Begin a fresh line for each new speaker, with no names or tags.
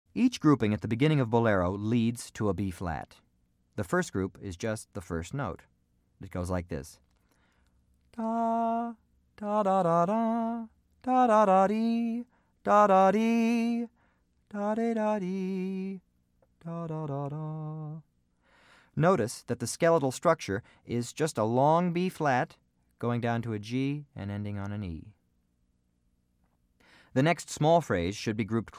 Each grouping at the beginning of Bolero leads to a B flat. The first group is just the first note. It goes like this. Da, da da da da, da da da dee, da da dee, da da da dee, da da da da. Notice that the skeletal structure is just a long B flat going down to a G and ending on an E. The next small phrase should be grouped